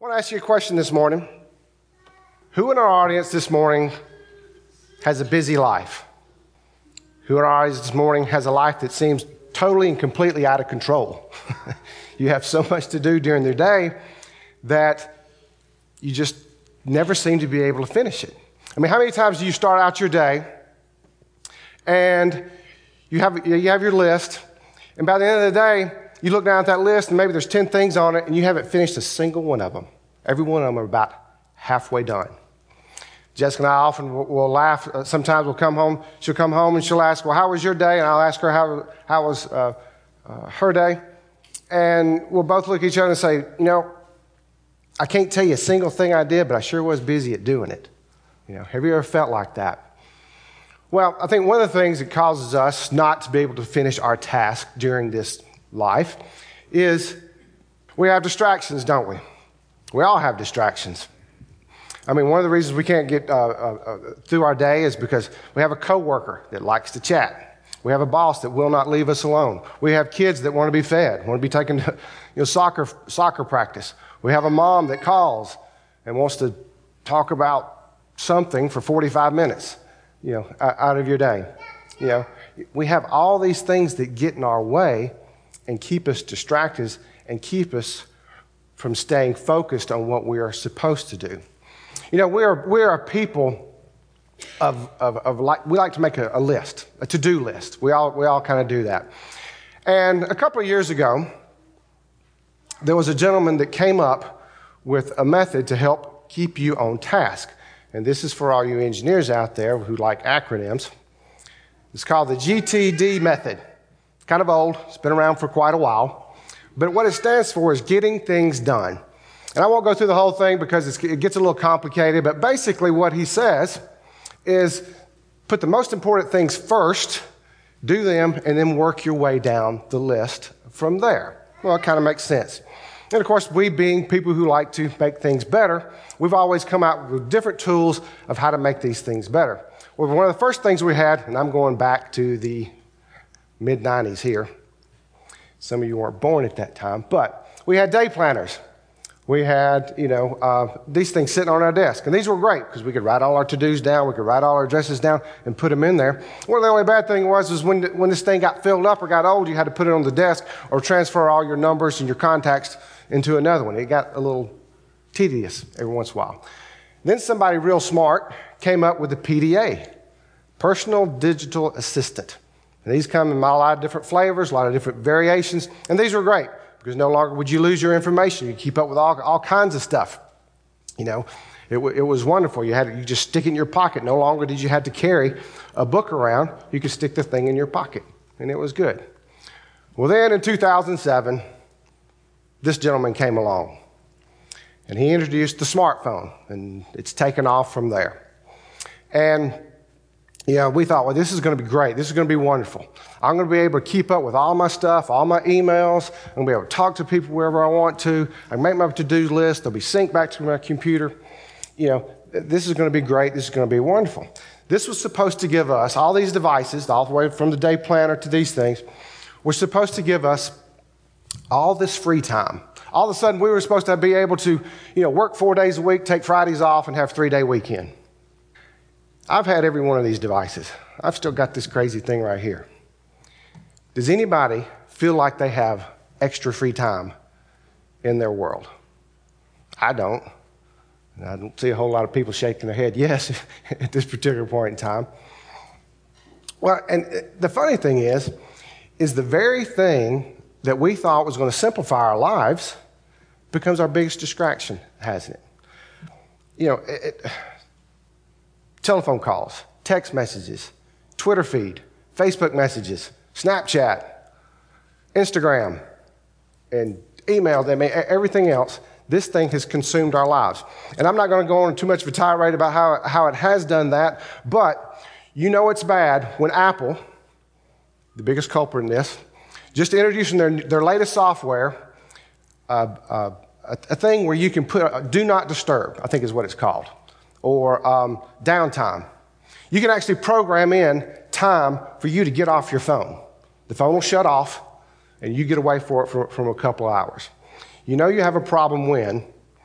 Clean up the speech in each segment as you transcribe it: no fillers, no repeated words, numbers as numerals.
I want to ask you a question this morning. Who in our audience this morning has a busy life? Who in our audience this morning has a life that seems totally and completely out of control? You have so much to do during the day that you just never seem to be able to finish it. I mean, how many times do you start out your day and you have your list, and by the end of the day, you look down at that list and maybe there's 10 things on it and you haven't finished a single one of them. Every one of them are about halfway done. Jessica and I often will laugh. Sometimes we'll come home. She'll come home and she'll ask, well, how was your day? And I'll ask her how was her day. And we'll both look at each other and say, I can't tell you a single thing I did, but I sure was busy at doing it. Have you ever felt like that? Well, I think one of the things that causes us not to be able to finish our task during this life is we have distractions, don't we? We all have distractions. I mean, one of the reasons we can't get through our day is because we have a coworker that likes to chat. We have a boss that will not leave us alone. We have kids that want to be fed, want to be taken to soccer practice. We have a mom that calls and wants to talk about something for 45 minutes, out of your day. We have all these things that get in our way and keep us distracted and keep us from staying focused on what we are supposed to do. We are a people we like to make a list, a to-do list. We all kind of do that. And a couple of years ago, there was a gentleman that came up with a method to help keep you on task. And this is for all you engineers out there who like acronyms. It's called the GTD method. It's kind of old. It's been around for quite a while. But what it stands for is getting things done. And I won't go through the whole thing because it gets a little complicated, but basically what he says is put the most important things first, do them, and then work your way down the list from there. Well, it kind of makes sense. And of course, we being people who like to make things better, we've always come out with different tools of how to make these things better. Well, one of the first things we had, and I'm going back to the mid-90s here. Some of you weren't born at that time, but we had day planners. We had, these things sitting on our desk. And these were great because we could write all our to-dos down, we could write all our addresses down and put them in there. One of the only bad thing was when this thing got filled up or got old, you had to put it on the desk or transfer all your numbers and your contacts into another one. It got a little tedious every once in a while. Then somebody real smart came up with the PDA, Personal Digital Assistant. And these come in a lot of different flavors, a lot of different variations, and these were great because no longer would you lose your information. You keep up with all kinds of stuff. It was wonderful. You just stick it in your pocket. No longer did you have to carry a book around. You could stick the thing in your pocket, and it was good. Well, then in 2007, this gentleman came along, and he introduced the smartphone, and it's taken off from there. And we thought, well, this is going to be great. This is going to be wonderful. I'm going to be able to keep up with all my stuff, all my emails. I'm going to be able to talk to people wherever I want to. I can make my to-do list. They'll be synced back to my computer. This is going to be great. This is going to be wonderful. This was supposed to give us, all these devices, all the way from the day planner to these things, were supposed to give us all this free time. All of a sudden, we were supposed to be able to, work 4 days a week, take Fridays off, and have a 3-day weekend. I've had every one of these devices. I've still got this crazy thing right here. Does anybody feel like they have extra free time in their world? I don't. I don't see a whole lot of people shaking their head yes at this particular point in time. Well, and the funny thing is the very thing that we thought was going to simplify our lives becomes our biggest distraction, hasn't it? Telephone calls, text messages, Twitter feed, Facebook messages, Snapchat, Instagram, and email, everything else. This thing has consumed our lives. And I'm not going to go on too much of a tirade about how it has done that, but it's bad when Apple, the biggest culprit in this, just introducing their latest software, a thing where you can put do not disturb, I think is what it's called, or downtime. You can actually program in time for you to get off your phone. The phone will shut off, and you get away from a couple of hours. You have a problem when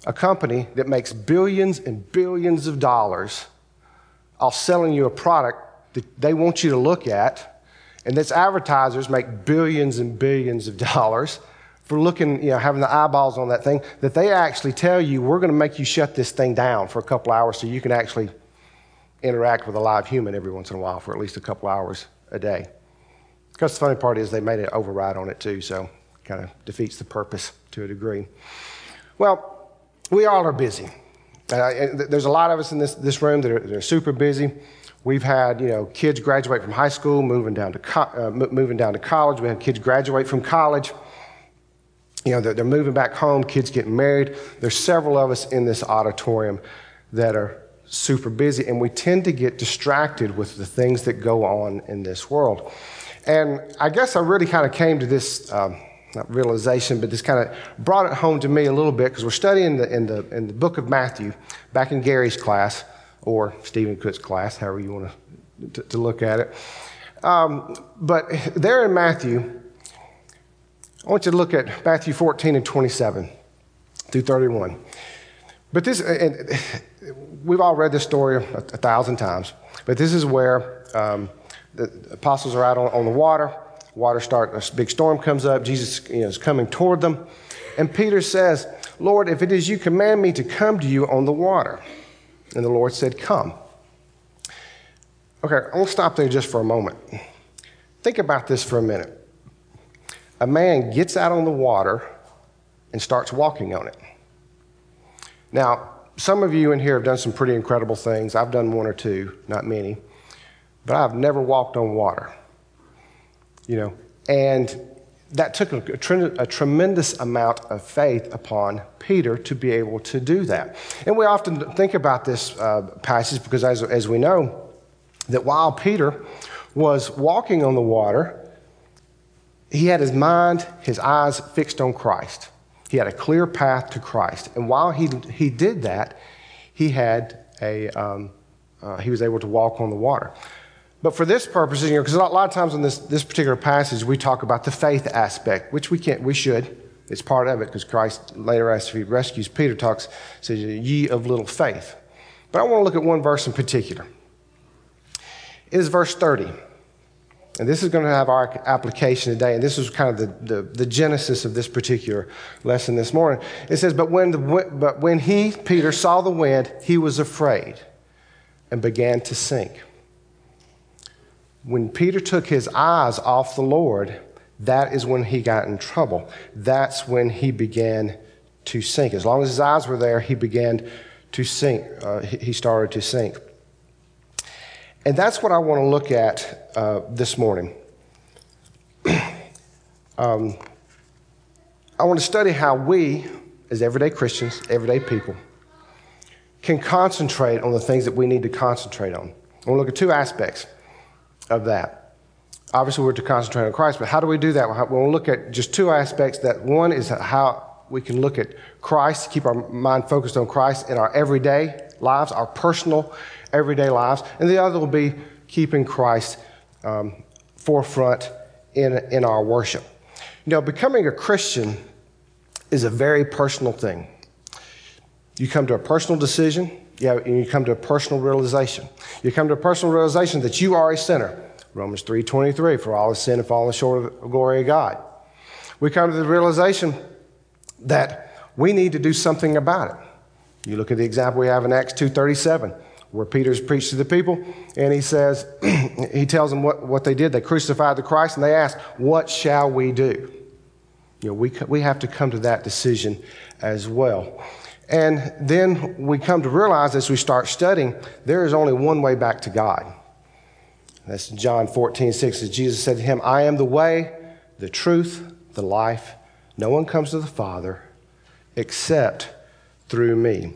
a company that makes billions and billions of dollars off selling you a product that they want you to look at, and its advertisers make billions and billions of dollars for looking, having the eyeballs on that thing, that they actually tell you, we're going to make you shut this thing down for a couple hours so you can actually interact with a live human every once in a while for at least a couple hours a day. Because the funny part is they made an override on it too, so it kind of defeats the purpose to a degree. Well, we all are busy. There's a lot of us in this room that are super busy. We've had, kids graduate from high school, moving down to college. We have kids graduate from college. They're moving back home, kids getting married. There's several of us in this auditorium that are super busy, and we tend to get distracted with the things that go on in this world. And I guess I really kind of came to this, not realization, but this kind of brought it home to me a little bit, because we're studying in the book of Matthew, back in Gary's class, or Stephen Cook's class, however you want to look at it. But there in Matthew, I want you to look at Matthew 14 and 27 through 31. But this, and we've all read this story 1,000 times, but this is where the apostles are out on the water. A big storm comes up. Jesus is coming toward them. And Peter says, Lord, if it is you, command me to come to you on the water. And the Lord said, come. Okay, I want to stop there just for a moment. Think about this for a minute. A man gets out on the water and starts walking on it. Now, some of you in here have done some pretty incredible things. I've done one or two, not many. But I've never walked on water. And that took a tremendous amount of faith upon Peter to be able to do that. And we often think about this passage because, as we know, that while Peter was walking on the water, he had his mind, his eyes fixed on Christ. He had a clear path to Christ. And while he did that, he was able to walk on the water. But for this purpose, because a lot of times in this particular passage, we talk about the faith aspect, which we should. It's part of it, because Christ later, as he rescues Peter, says, ye of little faith. But I want to look at one verse in particular. It is verse 30. And this is going to have our application today. And this is kind of the genesis of this particular lesson this morning. It says, but when he, Peter, saw the wind, he was afraid and began to sink. When Peter took his eyes off the Lord, that is when he got in trouble. That's when he began to sink. As long as his eyes were there, he began to sink. He started to sink. And that's what I want to look at this morning. I want to study how we, as everyday Christians, everyday people, can concentrate on the things that we need to concentrate on. I want to look at two aspects of that. Obviously, we're to concentrate on Christ, but how do we do that? We'll look at just two aspects. That one is how we can look at Christ, keep our mind focused on Christ in our everyday lives, our personal everyday lives, and the other will be keeping Christ forefront in our worship. Becoming a Christian is a very personal thing. You come to a personal decision, and you come to a personal realization. You come to a personal realization that you are a sinner. Romans 3:23, for all have sinned and fallen short of the glory of God. We come to the realization that we need to do something about it. You look at the example we have in Acts 2:37, where Peter's preached to the people, and he says, he tells them what they did. They crucified the Christ, and they asked, what shall we do? We have to come to that decision as well. And then we come to realize as we start studying, there is only one way back to God. That's John 14:6, as Jesus said to him, I am the way, the truth, the life. No one comes to the Father except through me.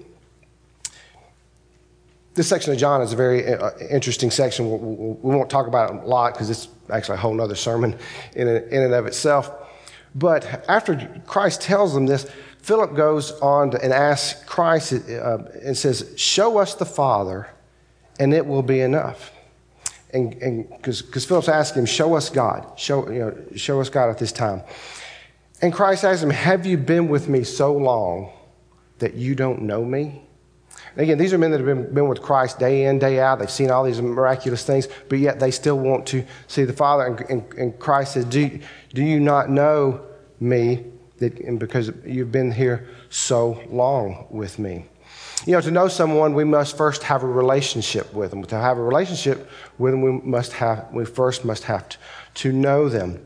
This section of John is a very interesting section. We won't talk about it a lot because it's actually a whole other sermon in and of itself. But after Christ tells them this, Philip goes on and asks Christ and says, show us the Father and it will be enough. And because Philip's asking him, show us God. Show us God at this time. And Christ asks him, have you been with me so long that you don't know me? And again, these are men that have been with Christ day in, day out. They've seen all these miraculous things, but yet they still want to see the Father. And Christ says, do you not know me because you've been here so long with me? You know, to know someone, we must first have a relationship with them. To have a relationship with them, we first must have to know them.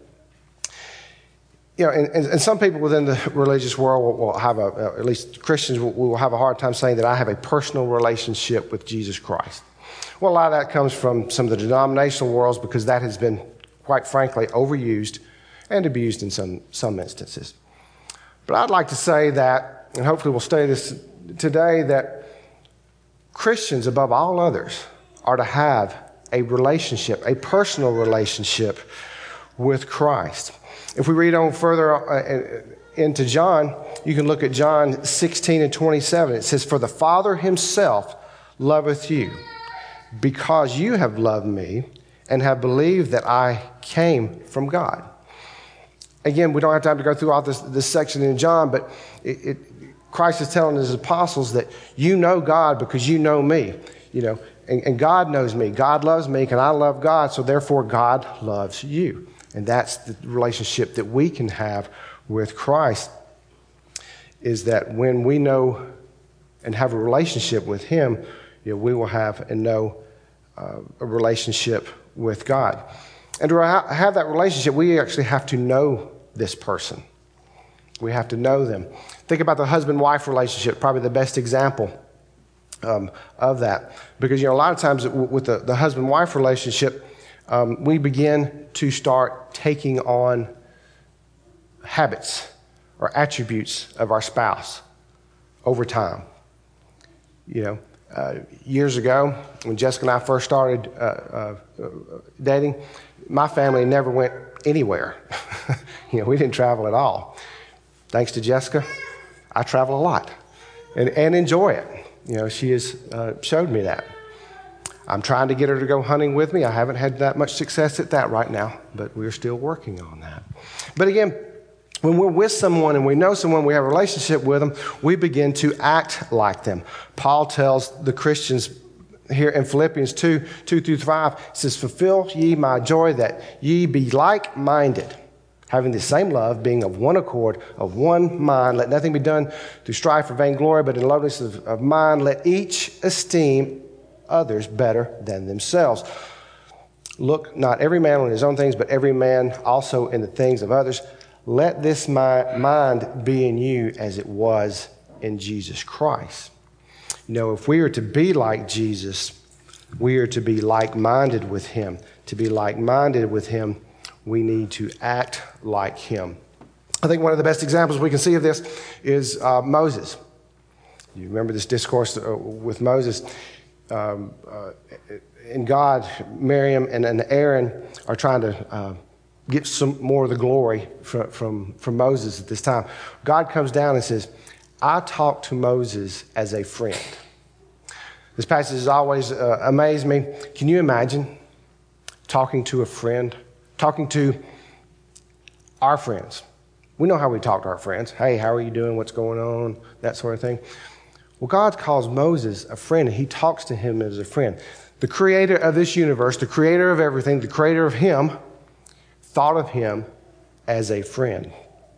You know, and some people within the religious world will have at least Christians will have a hard time saying that I have a personal relationship with Jesus Christ. Well, a lot of that comes from some of the denominational worlds because that has been, quite frankly, overused and abused in some instances. But I'd like to say that, and hopefully we'll study this today, that Christians, above all others, are to have a relationship, a personal relationship with Christ. If we read on further into John, you can look at John 16 and 27. It says, "For the Father himself loveth you, because you have loved me and have believed that I came from God." Again, we don't have time to go through all this section in John, but Christ is telling his apostles that you know God because you know me, you know, and God knows me. God loves me, and I love God, so therefore God loves you. And that's the relationship that we can have with Christ, is that when we know and have a relationship with him, you know, we will have and know a relationship with God. And to have that relationship, we actually have to know this person. We have to know them. Think about the husband-wife relationship, probably the best example of that. Because, you know, a lot of times with the husband-wife relationship, we begin to start taking on habits or attributes of our spouse over time. You know, years ago, when Jessica and I first started dating, my family never went anywhere. You know, we didn't travel at all. Thanks to Jessica, I travel a lot and enjoy it. You know, she has showed me that. I'm trying to get her to go hunting with me. I haven't had that much success at that right now, but we're still working on that. But again, when we're with someone and we know someone, we have a relationship with them, we begin to act like them. Paul tells the Christians here in Philippians 2:2-5, it says, "Fulfill ye my joy, that ye be like-minded, having the same love, being of one accord, of one mind. Let nothing be done through strife or vainglory, but in lowliness of mind, let each esteem others better than themselves. Look not every man on his own things, but every man also in the things of others. Let this mind be in you as it was in Jesus Christ." You know, if we are to be like Jesus, we are to be like-minded with him. To be like-minded with him, we need to act like him. I think one of the best examples we can see of this is Moses. You remember this discourse with Moses. And God, Miriam and Aaron are trying to get some more of the glory from Moses at this time. God comes down and says, "I talk to Moses as a friend." This passage has always amazed me. Can you imagine talking to a friend, talking to our friends? We know how we talk to our friends. Hey, how are you doing? What's going on? That sort of thing. Well, God calls Moses a friend, and he talks to him as a friend. The creator of this universe, the creator of everything, the creator of him, thought of him as a friend.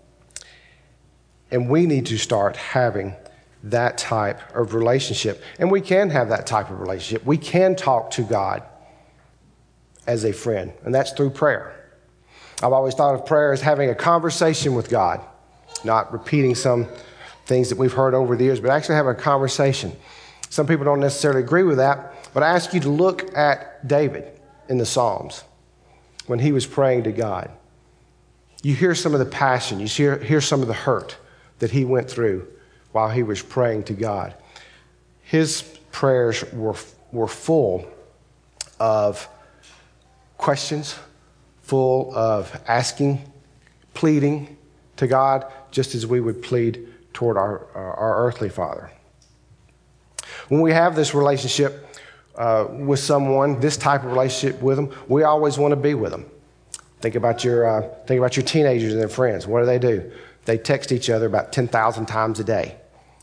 And we need to start having that type of relationship. And we can have that type of relationship. We can talk to God as a friend, and that's through prayer. I've always thought of prayer as having a conversation with God, not repeating some things that we've heard over the years, but actually having a conversation. Some people don't necessarily agree with that, but I ask you to look at David in the Psalms when he was praying to God. You hear some of the passion, you hear some of the hurt that he went through while he was praying to God. His prayers were full of questions, full of asking, pleading to God, just as we would plead toward our earthly father. When we have this relationship with someone, this type of relationship with them, we always want to be with them. Think about your teenagers and their friends. What do? They text each other about 10,000 times a day.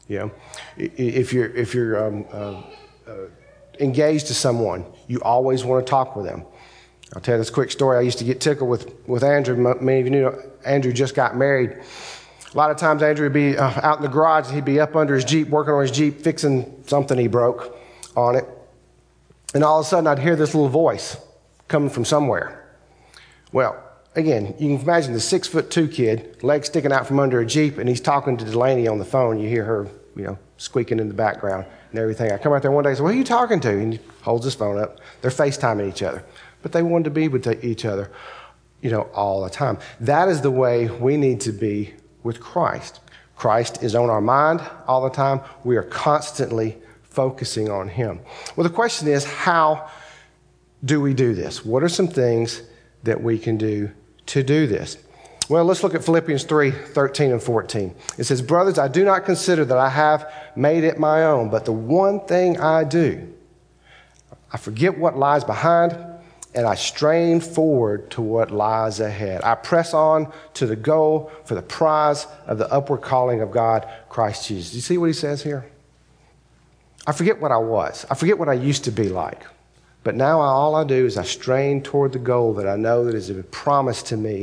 You know, if you're engaged to someone, you always want to talk with them. I'll tell you this quick story. I used to get tickled with Andrew. Many of you knew Andrew just got married. A lot of times Andrew would be out in the garage, and he'd be up under his Jeep, working on his Jeep, fixing something he broke on it. And all of a sudden I'd hear this little voice coming from somewhere. Well, again, you can imagine the 6'2" kid, legs sticking out from under a Jeep, and he's talking to Delaney on the phone. You hear her, squeaking in the background and everything. I come out there one day and say, "What are you talking to?" And he holds his phone up. They're FaceTiming each other. But they wanted to be with each other, all the time. That is the way we need to be with Christ. Christ is on our mind all the time. We are constantly focusing on him. Well, the question is, how do we do this? What are some things that we can do to do this? Well, let's look at Philippians 3:13 and 14. It says, "Brothers, I do not consider that I have made it my own, but the one thing I do, I forget what lies behind, and I strain forward to what lies ahead. I press on to the goal for the prize of the upward calling of God, Christ Jesus." Do you see what he says here? I forget what I was. I forget what I used to be like. But now all I do is I strain toward the goal that I know that has been promised to me,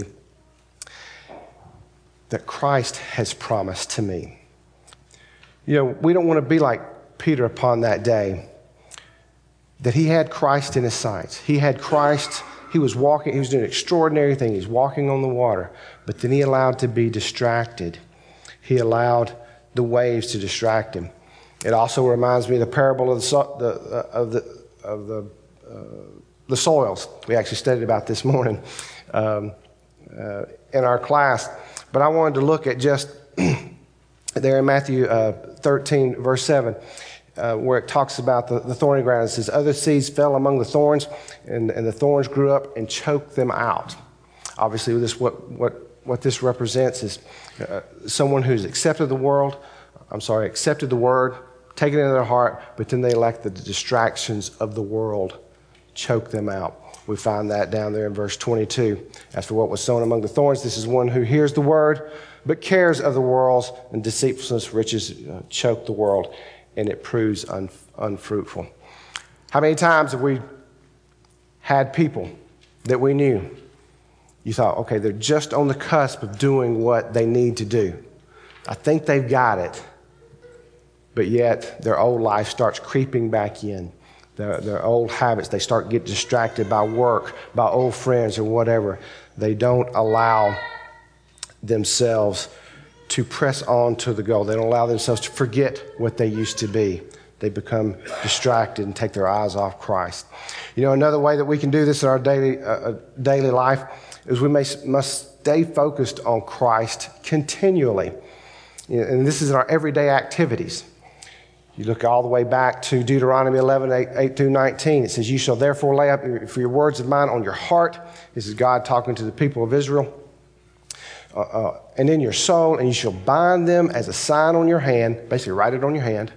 that Christ has promised to me. We don't want to be like Peter upon that day, that he had Christ in his sights. He had Christ. He was walking. He was doing an extraordinary thing. He's walking on the water. But then he allowed to be distracted. He allowed the waves to distract him. It also reminds me of the parable of the soils. We actually studied about this morning in our class. But I wanted to look at just there in Matthew 13, verse 7. Where it talks about the thorny ground. It says, "Other seeds fell among the thorns, and the thorns grew up and choked them out." Obviously, what this represents is someone who's accepted the word, taken it into their heart, but then they let the distractions of the world choke them out. We find that down there in verse 22. "As for what was sown among the thorns, this is one who hears the word, but cares of the world's and deceitfulness riches choke the world, and it proves unfruitful." How many times have we had people that we knew? You thought, okay, they're just on the cusp of doing what they need to do. I think they've got it. But yet their old life starts creeping back in. Their old habits, they start to get distracted by work, by old friends or whatever. They don't allow themselves to press on to the goal. They don't allow themselves to forget what they used to be. They become distracted and take their eyes off Christ. Another way that we can do this in our daily life is we must stay focused on Christ continually. And this is in our everyday activities. You look all the way back to Deuteronomy 11, 8 through 19. It says, "You shall therefore lay up for your words of mine on your heart." This is God talking to the people of Israel. "And in your soul, and you shall bind them as a sign on your hand." Basically, write it on your hand.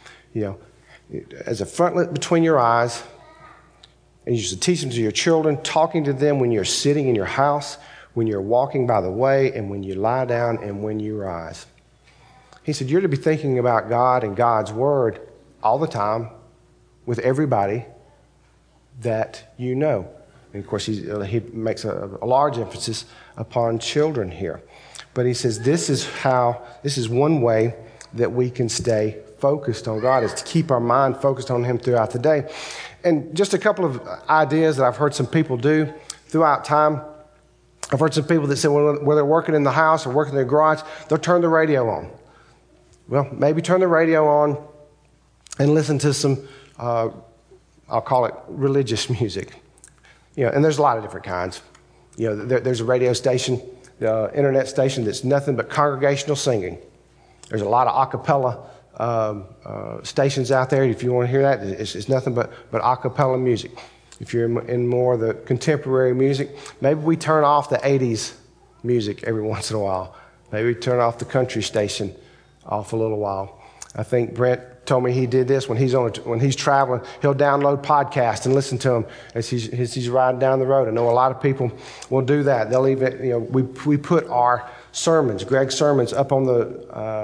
As a frontlet between your eyes. And you should teach them to your children, talking to them when you're sitting in your house, when you're walking by the way, and when you lie down and when you rise. He said, you're to be thinking about God and God's word all the time with everybody that you know. And of course, he makes a large emphasis upon children here. But he says this is one way that we can stay focused on God, is to keep our mind focused on him throughout the day. And just a couple of ideas that I've heard some people do throughout time. I've heard some people that say, well, whether they're working in the house or working in their garage, they'll turn the radio on. Well, maybe turn the radio on and listen to some, I'll call it religious music. And there's a lot of different kinds. There's a radio station, the internet station that's nothing but congregational singing. There's a lot of a cappella stations out there. If you want to hear that, it's nothing but a cappella music. If you're in more of the contemporary music, maybe we turn off the 80s music every once in a while. Maybe we turn off the country station off a little while. I think Brent told me he did this when he's traveling. He'll download podcasts and listen to them as he's riding down the road. I know a lot of people will do that. They'll even, we put our sermons, Greg's sermons, up on the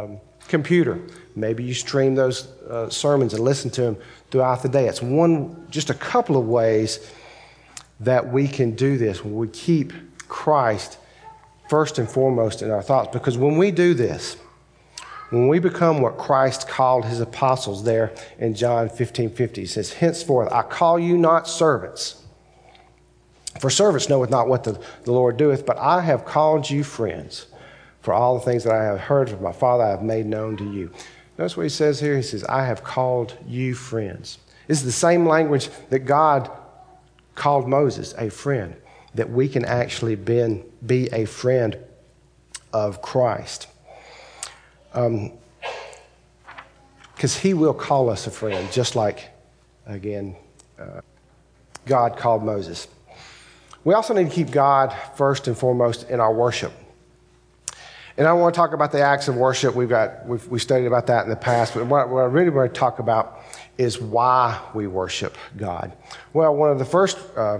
computer. Maybe you stream those sermons and listen to them throughout the day. It's just a couple of ways that we can do this when we keep Christ first and foremost in our thoughts. Because when we do this, when we become what Christ called his apostles there in John 15:50, he says, henceforth I call you not servants, for servants knoweth not what the Lord doeth, but I have called you friends. For all the things that I have heard from my Father I have made known to you. Notice what he says here. He says, I have called you friends. This is the same language that God called Moses a friend, that we can actually be a friend of Christ. Because he will call us a friend, just like, again, God called Moses. We also need to keep God first and foremost in our worship. And I want to talk about the acts of worship. We studied about that in the past, but what I really want to talk about is why we worship God. Well, one of the first,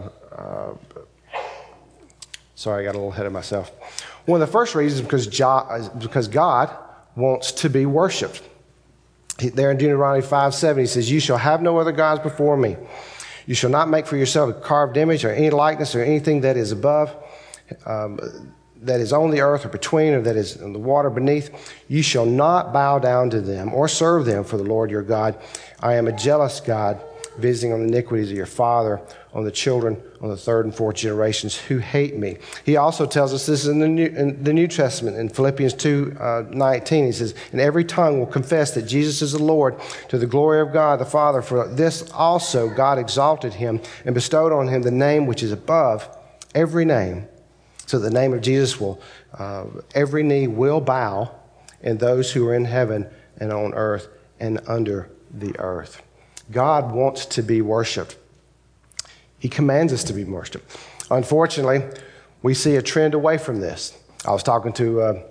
sorry, I got a little ahead of myself. One of the first reasons is because God wants to be worshiped. There in Deuteronomy 5:7, he says, you shall have no other gods before me. You shall not make for yourself a carved image or any likeness or anything that is above, that is on the earth or between, or that is in the water beneath. You shall not bow down to them or serve them, for the Lord your God. I am a jealous God, visiting on the iniquities of your father, on the children, on the third and fourth generations who hate me. He also tells us this in the New Testament, in Philippians 2:19. He says, and every tongue will confess that Jesus is the Lord, to the glory of God the Father. For this also God exalted him and bestowed on him the name which is above every name. So the name of Jesus will, every knee will bow, and those who are in heaven and on earth and under the earth. God wants to be worshiped. He commands us to be worshiped. Unfortunately, we see a trend away from this. I was talking to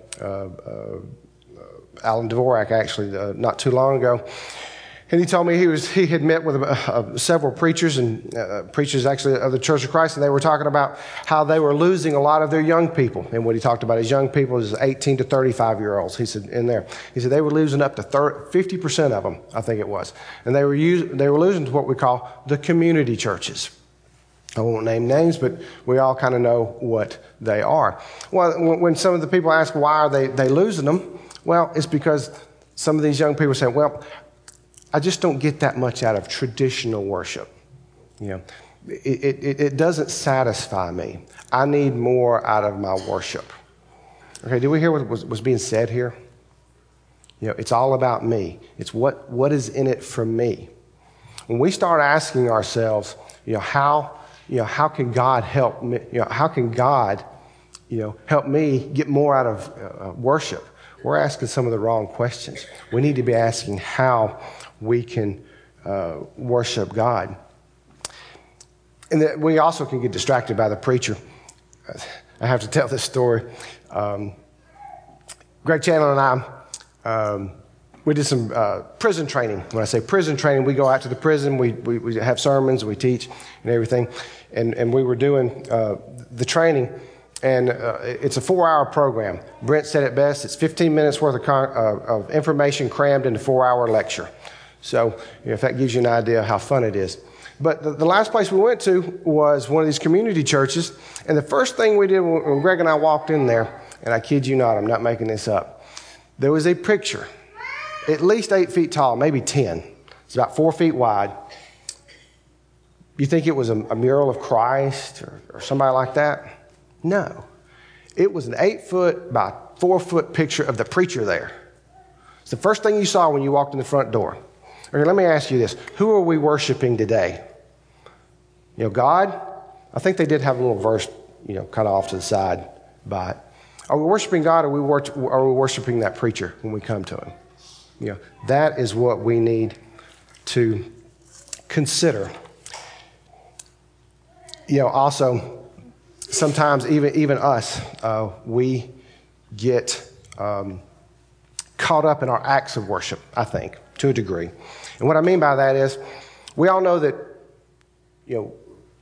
Alan Dvorak, actually, not too long ago. And he told me he had met with several preachers and preachers actually of the Church of Christ, and they were talking about how they were losing a lot of their young people. And what he talked about is young people is 18 to 35-year-olds. He said in there, he said they were losing up to 50% of them, I think it was, and they were losing to what we call the community churches. I won't name names, but we all kind of know what they are. Well, when some of the people ask why are they losing them, well, it's because some of these young people say, well, I just don't get that much out of traditional worship. You know, it doesn't satisfy me. I need more out of my worship. Okay, did we hear what was being said here? You know, it's all about me. It's what is in it for me. When we start asking ourselves, how can God help me? How can God, help me get more out of worship? We're asking some of the wrong questions. We need to be asking how we can worship God. And that we also can get distracted by the preacher. I have to tell this story. Greg Chandler and I, we did some prison training. When I say prison training, we go out to the prison, we have sermons, we teach and everything. And we were doing the training, and it's a 4-hour program. Brent said it best, it's 15 minutes worth of information crammed into a 4-hour lecture. So if that gives you an idea of how fun it is. But the last place we went to was one of these community churches, and the first thing we did when Greg and I walked in there, and I kid you not, I'm not making this up, there was a picture, at least 8 feet tall, maybe 10. It's about 4 feet wide. You think it was a mural of Christ or somebody like that? No. It was an 8-foot by 4-foot picture of the preacher there. It's the first thing you saw when you walked in the front door. Okay, let me ask you this. Who are we worshiping today? God? I think they did have a little verse, kind of off to the side by it. Are we worshiping God, or are we worshiping that preacher when we come to him? That is what we need to consider. Also, sometimes even us, we get caught up in our acts of worship, I think, to a degree. And what I mean by that is, we all know that,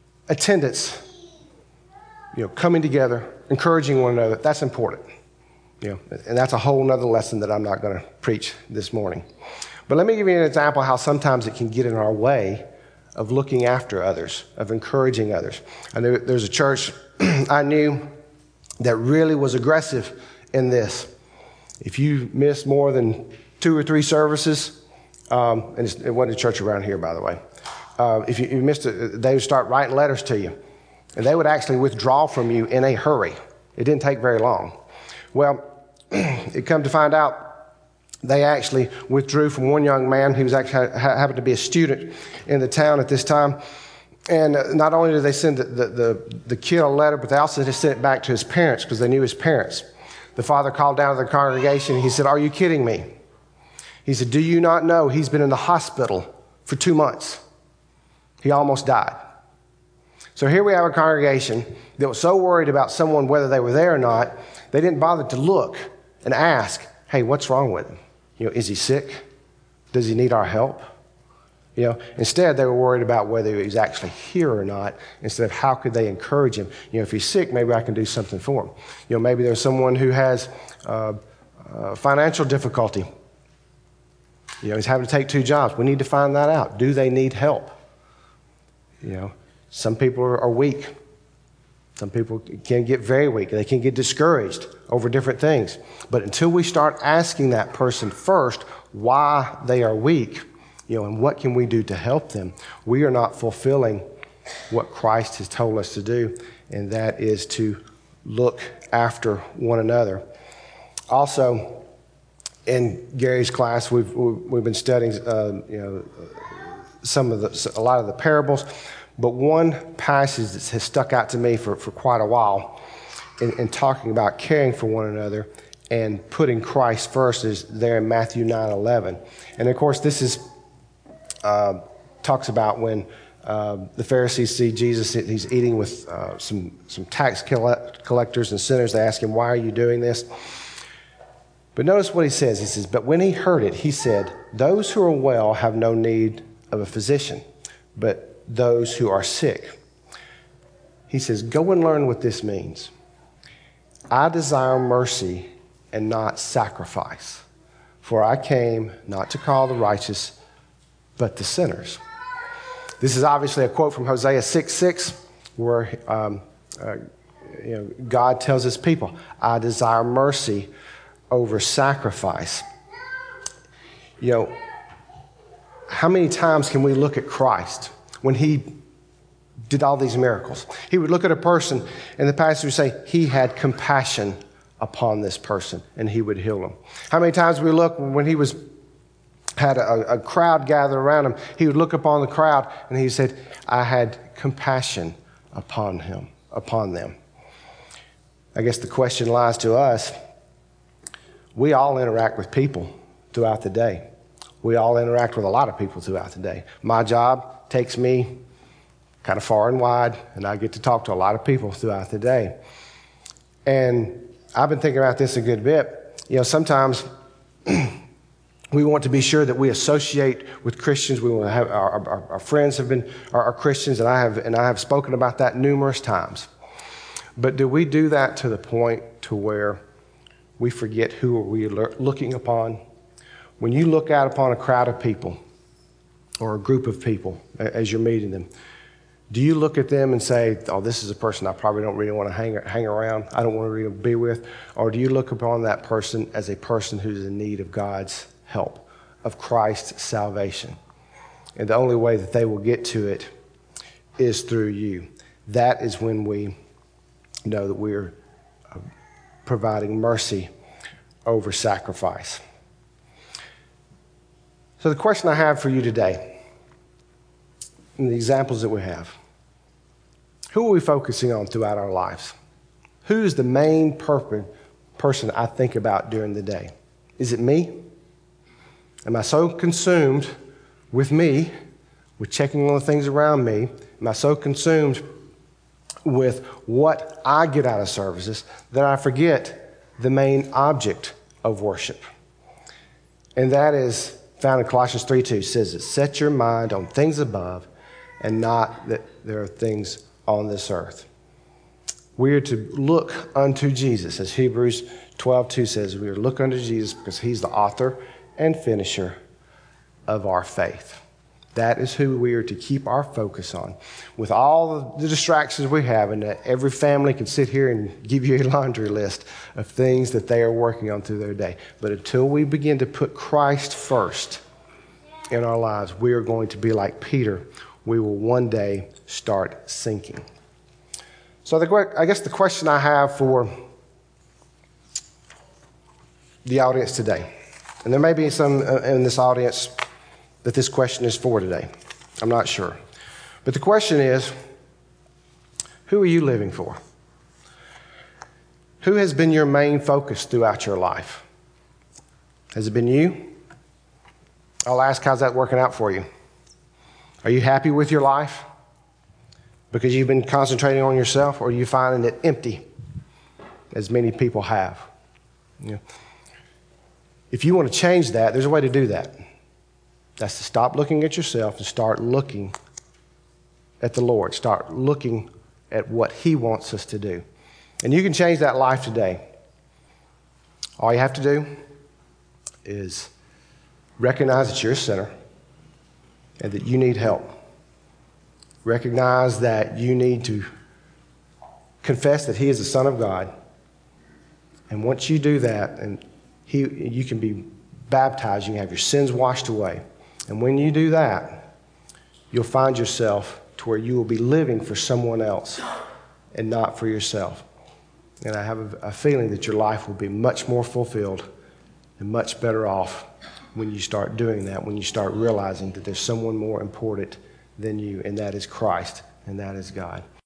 attendance, coming together, encouraging one another, that's important. And that's a whole nother lesson that I'm not going to preach this morning. But let me give you an example of how sometimes it can get in our way of looking after others, of encouraging others. I knew there's a church I knew that really was aggressive in this. If you missed more than 2 or 3 services, and it wasn't a church around here, by the way. If you missed it, they would start writing letters to you. And they would actually withdraw from you in a hurry. It didn't take very long. Well, it come to find out, they actually withdrew from one young man who was actually happened to be a student in the town at this time. And not only did they send the kid a letter, but they also just sent it back to his parents because they knew his parents. The father called down to the congregation. And he said, "Are you kidding me?" He said, "Do you not know he's been in the hospital for 2 months? He almost died." So here we have a congregation that was so worried about someone, whether they were there or not, they didn't bother to look and ask, "Hey, what's wrong with him? Is he sick? Does he need our help?" Instead, they were worried about whether he was actually here or not, instead of how could they encourage him. If he's sick, maybe I can do something for him. Maybe there's someone who has financial difficulty. He's having to take 2 jobs. We need to find that out. Do they need help? Some people are weak. Some people can get very weak. They can get discouraged over different things. But until we start asking that person first why they are weak, and what can we do to help them, we are not fulfilling what Christ has told us to do, and that is to look after one another. Also, in Gary's class, we've been studying a lot of the parables, but one passage that has stuck out to me for quite a while in talking about caring for one another and putting Christ first is there in Matthew 9:11. And of course, this is talks about when the Pharisees see Jesus, he's eating with some tax collectors and sinners. They ask him, "Why are you doing this?" But notice what he says. He says, "But when he heard it, he said, 'Those who are well have no need of a physician, but those who are sick.'" He says, "Go and learn what this means. I desire mercy and not sacrifice, for I came not to call the righteous, but the sinners." This is obviously a quote from Hosea 6:6, where God tells his people, "I desire mercy over sacrifice." How many times can we look at Christ when he did all these miracles? He would look at a person, and the pastor would say, "He had compassion upon this person," and he would heal them. How many times we look when he had a crowd gathered around him, he would look upon the crowd, and he said, "I had compassion upon them." I guess the question lies to us. We all interact with people throughout the day. We all interact with a lot of people throughout the day. My job takes me kind of far and wide, and I get to talk to a lot of people throughout the day. And I've been thinking about this a good bit. Sometimes we want to be sure that we associate with Christians. We want to have our friends are Christians, and I have spoken about that numerous times. But do we do that to the point to where we forget who are we looking upon? When you look out upon a crowd of people or a group of people as you're meeting them, do you look at them and say, "Oh, this is a person I probably don't really want to hang around. I don't want to really be with"? Or do you look upon that person as a person who's in need of God's help, of Christ's salvation? And the only way that they will get to it is through you. That is when we know that we're providing mercy over sacrifice. So the question I have for you today, and the examples that we have, who are we focusing on throughout our lives? Who is the main person I think about during the day? Is it me? Am I so consumed with me, with checking on the things around me? Am I so consumed with what I get out of services that I forget the main object of worship? And that is found in Colossians 3:2, says it, "Set your mind on things above and not that there are things on this earth." We are to look unto Jesus, as Hebrews 12:2 says. We are to look unto Jesus because he's the author and finisher of our faith. That is who we are to keep our focus on. With all the distractions we have, and every family can sit here and give you a laundry list of things that they are working on through their day. But until we begin to put Christ first in our lives, we are going to be like Peter. We will one day start sinking. So I guess the question I have for the audience today, and there may be some in this audience that this question is for today. I'm not sure. But the question is, who are you living for? Who has been your main focus throughout your life? Has it been you? I'll ask, how's that working out for you? Are you happy with your life because you've been concentrating on yourself, or are you finding it empty, as many people have? You know, if you want to change that, there's a way to do that. That's to stop looking at yourself and start looking at the Lord. Start looking at what he wants us to do. And you can change that life today. All you have to do is recognize that you're a sinner and that you need help. Recognize that you need to confess that he is the Son of God. And once you do that, and you can be baptized, you can have your sins washed away. And when you do that, you'll find yourself to where you will be living for someone else and not for yourself. And I have a feeling that your life will be much more fulfilled and much better off when you start doing that, when you start realizing that there's someone more important than you, and that is Christ, and that is God.